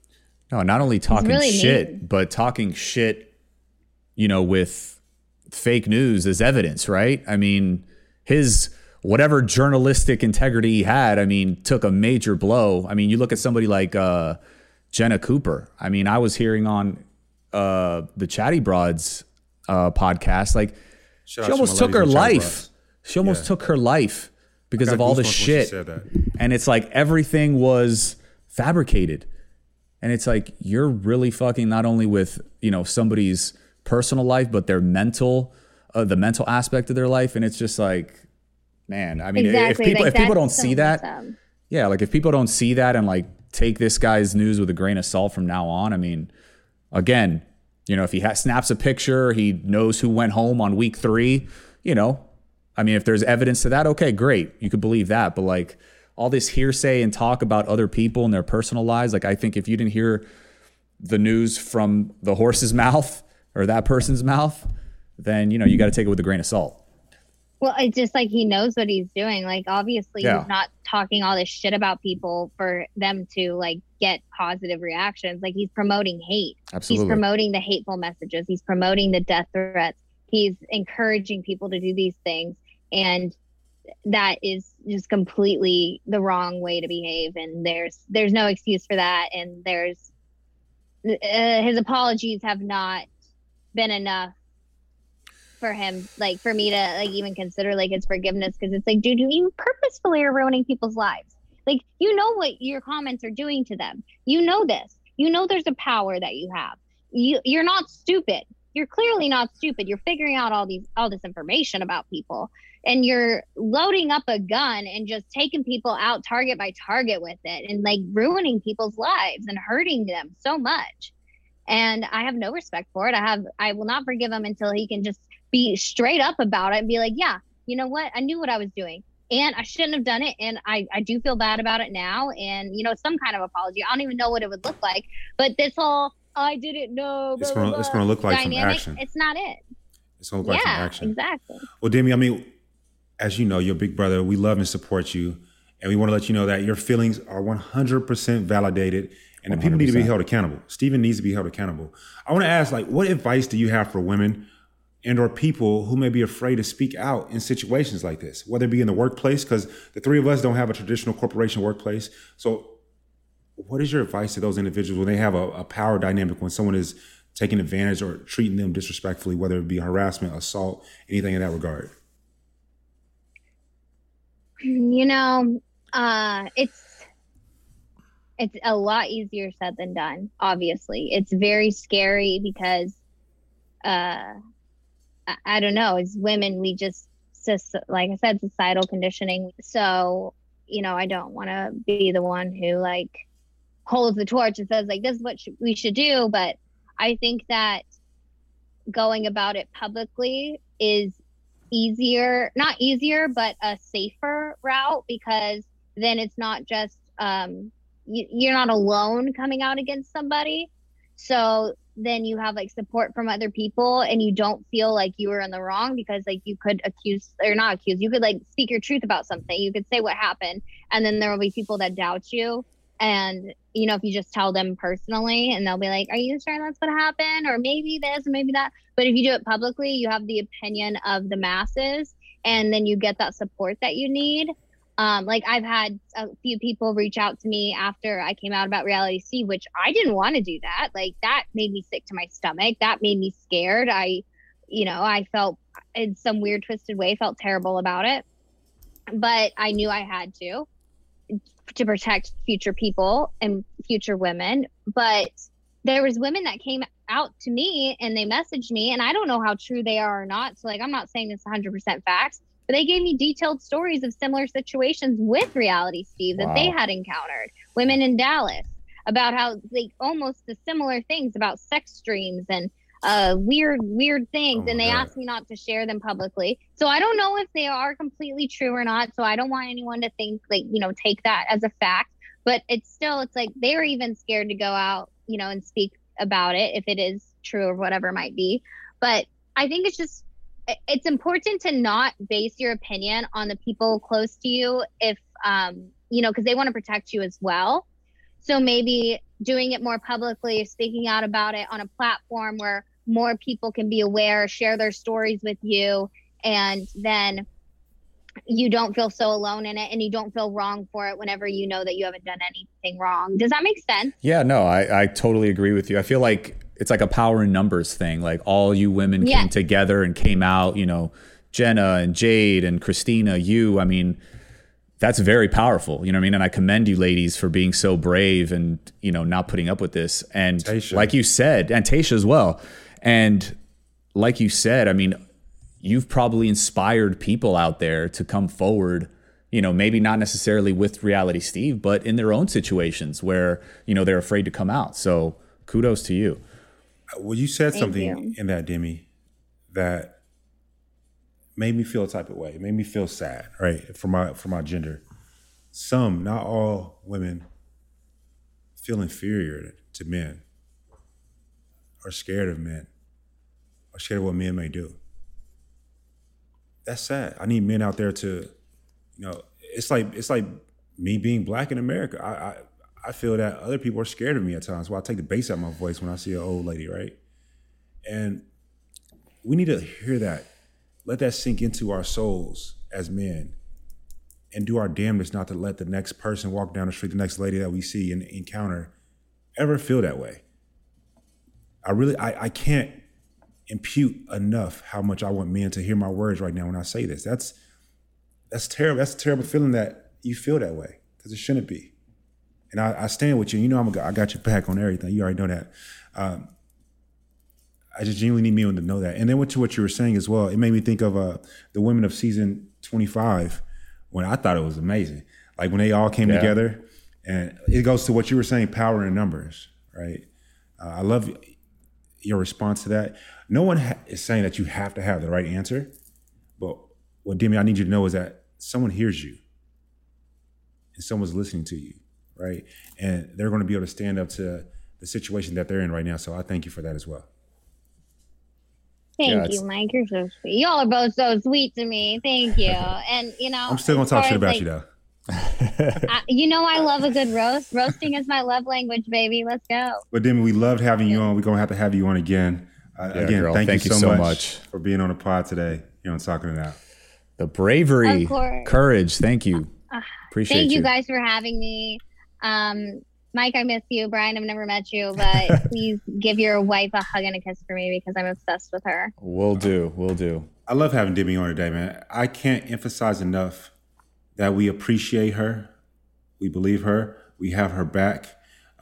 No, not only talking really shit, mean. but talking shit, with fake news as evidence, right? I mean, his whatever journalistic integrity he had, took a major blow. I mean, you look at somebody like Jenna Cooper. I mean, I was hearing on the Chatty Broads podcast, like she almost took her life. She almost took her life because of all the shit. And it's like everything was fabricated. And it's like, you're really fucking not only with, somebody's personal life, but their mental, the mental aspect of their life. And it's just like, man, I mean, exactly. if people don't see that, yeah, like if people don't see that and like take this guy's news with a grain of salt from now on, I mean, again, if he snaps a picture, he knows who went home on week 3, if there's evidence to that, okay, great. You could believe that. But like, all this hearsay and talk about other people and their personal lives. Like, I think if you didn't hear the news from the horse's mouth or that person's mouth, then, you got to take it with a grain of salt. Well, it's just like he knows what he's doing. Like, obviously, he's not talking all this shit about people for them to like get positive reactions. Like, he's promoting hate. Absolutely. He's promoting the hateful messages. He's promoting the death threats. He's encouraging people to do these things. And that is just completely the wrong way to behave, and there's no excuse for that. And his apologies have not been enough for him, like for me to like even consider like his forgiveness, because it's like, dude, you purposefully are ruining people's lives. Like, what your comments are doing to them. This. There's a power that you have. You're not stupid. You're clearly not stupid. You're figuring out all this information about people. And you're loading up a gun and just taking people out target by target with it and like ruining people's lives and hurting them so much. And I have no respect for it. I will not forgive him until he can just be straight up about it and be like, yeah, you know what? I knew what I was doing and I shouldn't have done it. And I do feel bad about it now. And, some kind of apology. I don't even know what it would look like. But this whole, I didn't know. It's going to look like dynamic, some action. It's not it. It's going to look like some action. Exactly. Well, Demi, as you know, your big brother, we love and support you. And we want to let you know that your feelings are 100% validated and the people need to be held accountable. Stephen needs to be held accountable. I want to ask, like, what advice do you have for women and or people who may be afraid to speak out in situations like this, whether it be in the workplace, because the three of us don't have a traditional corporation workplace. So what is your advice to those individuals when they have a power dynamic, when someone is taking advantage or treating them disrespectfully, whether it be harassment, assault, anything in that regard? It's a lot easier said than done. Obviously, it's very scary because, I don't know, as women, we just, like I said, societal conditioning. So, I don't want to be the one who like holds the torch and says like, this is what we should do. But I think that going about it publicly is not easier, but a safer route, because then it's not just, you're not alone coming out against somebody. So then you have like support from other people and you don't feel like you were in the wrong, because like you could you could like speak your truth about something. You could say what happened, and then there will be people that doubt you. And, if you just tell them personally, and they'll be like, are you sure that's what happened? Or maybe this, or maybe that. But if you do it publicly, you have the opinion of the masses, and then you get that support that you need. Like I've had a few people reach out to me after I came out about Reality Steve, which I didn't want to do that. Like that made me sick to my stomach. That made me scared. I felt in some weird twisted way, felt terrible about it, but I knew I had to protect future people and future women. But there was women that came out to me and they messaged me, and I don't know how true they are or not. So like, I'm not saying this 100% facts, but they gave me detailed stories of similar situations with Reality Steve that they had encountered. Women in Dallas, about how they almost the similar things about sex dreams and weird things. And they asked me not to share them publicly. So I don't know if they are completely true or not. So I don't want anyone to think like, take that as a fact, but it's like they're even scared to go out, and speak about it if it is true or whatever it might be. But I think it's important to not base your opinion on the people close to you if, because they want to protect you as well. So maybe doing it more publicly, speaking out about it on a platform where more people can be aware, share their stories with you, and then you don't feel so alone in it and you don't feel wrong for it whenever you know that you haven't done anything wrong. Does that make sense? Yeah, no, I totally agree with you. I feel like it's like a power in numbers thing. Like all you women came together and came out, you know, Jenna and Jade and Christina, I mean, that's very powerful. You know what I mean? And I commend you ladies for being so brave and, you know, not putting up with this. And Tayshia. Like you said, and Tayshia as well. And like you said, I mean, you've probably inspired people out there to come forward, you know, maybe not necessarily with Reality Steve, but in their own situations where, you know, they're afraid to come out. So kudos to you. Well, you said Thank something you. in that, Demi, that made me feel a type of way. It made me feel sad, right? For my gender. Some, not all women, feel inferior to men, are scared of men, are scared of what men may do. That's sad. I need men out there to, you know, it's like me being black in America. I feel that other people are scared of me at times. Well, I take the bass out of my voice when I see an old lady, right? And we need to hear that. Let that sink into our souls as men and do our damnedest not to let the next person walk down the street, the next lady that we see and encounter, ever feel that way. I can't impute enough how much I want men to hear my words right now when I say this. That's terrible. That's a terrible feeling that you feel that way, because it shouldn't be. And I stand with you. You know, I got your back on everything. You already know that. I just genuinely need men to know that. And then what you were saying as well, it made me think of the women of season 25, when I thought it was amazing. Like when they all came together, and it goes to what you were saying, power in numbers, right? I love your response to that. No one is saying that you have to have the right answer, but what, Demi, I need you to know is that someone hears you and someone's listening to you, right? And they're going to be able to stand up to the situation that they're in right now. So I thank you for that as well. Thank you, Mike. You're so sweet. Y'all are both so sweet to me. Thank you. And, you know, I'm still going to talk shit about you, though. You know, I love a good roast. Roasting is my love language, baby. Let's go. But Demi, we loved having you on. We're going to have you on again. Again, girl, thank you so much for being on the pod today. You know, talking it out. The bravery, courage. Thank you. Appreciate you. Thank you guys for having me. Mike, I miss you. Brian, I've never met you, but please give your wife a hug and a kiss for me because I'm obsessed with her. Will do. I love having Demi on today, man. I can't emphasize enough that we appreciate her. We believe her. We have her back.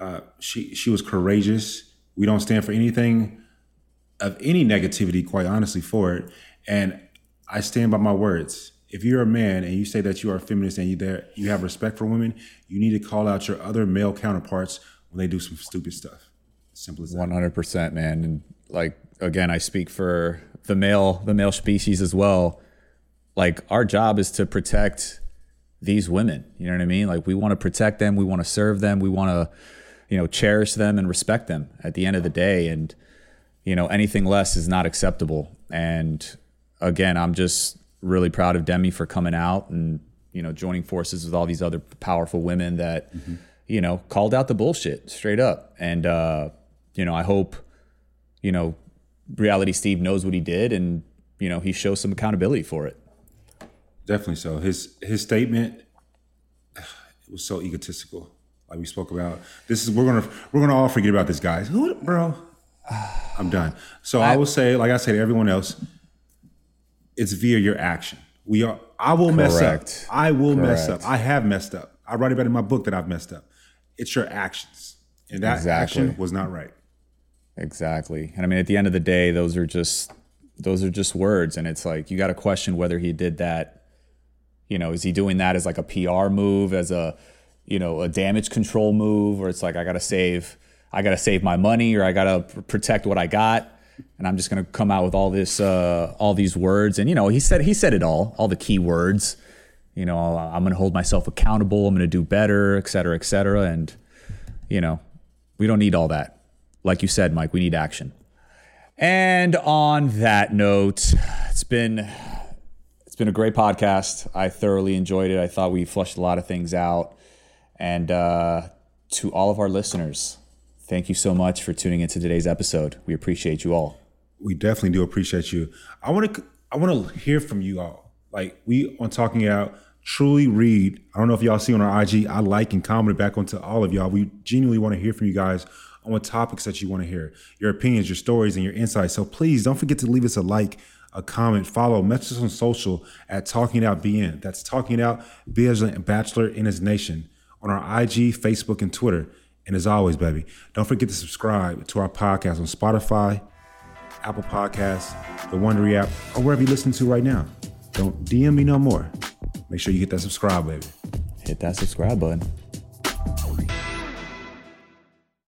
She was courageous. We don't stand for anything of any negativity, quite honestly, for it. And I stand by my words. If you're a man and you say that you are a feminist and you have respect for women, you need to call out your other male counterparts when they do some stupid stuff. Simple as that. 100%, man. And like, again, I speak for the male species as well. Like, our job is to protect these women. You know what I mean? Like, we want to protect them. We want to serve them. We want to, you know, cherish them and respect them at the end of the day. And, you know, anything less is not acceptable. And again, I'm just really proud of Demi for coming out and, you know, joining forces with all these other powerful women that, you know, called out the bullshit straight up. And, you know, I hope, you know, Reality Steve knows what he did and, you know, he shows some accountability for it. Definitely so. His statement, it was so egotistical. Like we spoke about, we're gonna all forget about this, guys. Who, bro? I'm done. So I will say, like I say to everyone else, it's via your action. I will mess up. I will mess up. I have messed up. I write about it in my book that I've messed up. It's your actions. And that action was not right. Exactly. And I mean, at the end of the day, those are just words. And it's like, you got to question whether he did that. You know, is he doing that as like a PR move, as a, you know, a damage control move, or it's like, I got to save my money, or I got to protect what I got. And I'm just going to come out with all these words. And, you know, he said it all the key words, you know, I'm going to hold myself accountable. I'm going to do better, et cetera, et cetera. And, you know, we don't need all that. Like you said, Mike, we need action. And on that note, it's been a great podcast. I thoroughly enjoyed it. I thought we flushed a lot of things out. And to all of our listeners, thank you so much for tuning into today's episode. We appreciate you all. We definitely do appreciate you. I want to hear from you all. Like, we on Talking It Out truly read. I don't know if y'all see on our IG, I like and comment back onto all of y'all. We genuinely want to hear from you guys on what topics that you want to hear, your opinions, your stories, and your insights. So please don't forget to leave us a like, a comment, follow, message us on social at Talking It Out BN. That's Talking It Out, B as in Bachelor, N as Nation, on our IG, Facebook, and Twitter. And as always, baby, don't forget to subscribe to our podcast on Spotify, Apple Podcasts, the Wondery app, or wherever you listen to right now. Don't DM me no more. Make sure you hit that subscribe, baby. Hit that subscribe button.